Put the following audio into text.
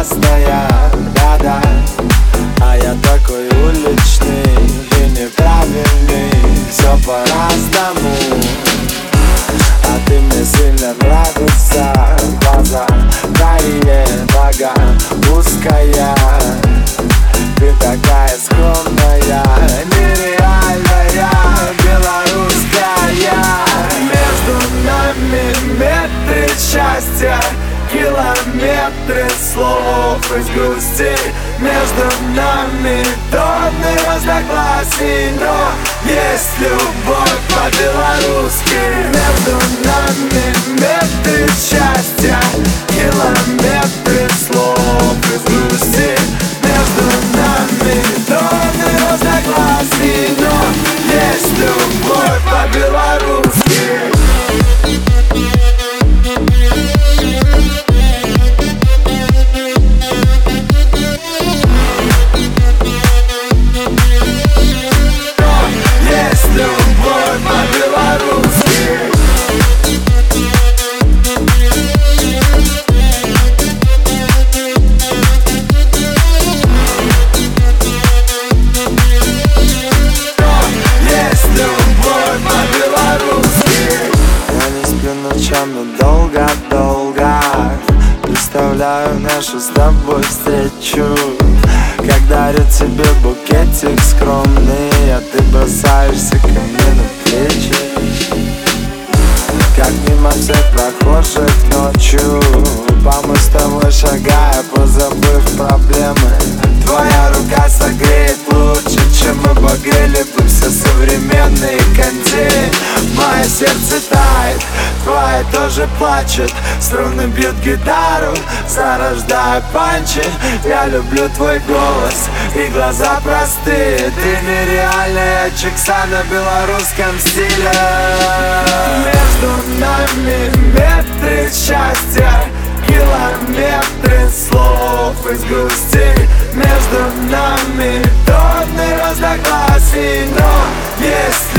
простая, да-да. А я такой уличный и неправильный, все по-разному. А ты мне сильно нравится, глаза карие, нога узкая. Ты такая скромная, нереальная, белорусская. Между нами метры счастья, километры слов из грусти. Между нами тонны разногласий, но есть любовь по-белорусски. Между нами метры счастья, километры слов из грусти. Между нами тонны разногласий, но есть любовь по-белорусски. Долго-долго представляю нашу с тобой встречу, как дарю тебе букетик скромный, а ты бросаешься ко мне на плечи. Как мимо всех прохожих ночью, по мостовой шагая, позабыв проблемы. Твоя рука согреет лучше, чем мы погрели бы все современные кондеи. Мое сердце тает, твое тоже плачет. Струны бьют гитару, зарождая панчи. Я люблю твой голос и глаза простые. Ты нереальная чикса на белорусском стиле. Между нами метры счастья, километры слов из грусти. Между нами тонны разногласий, но есть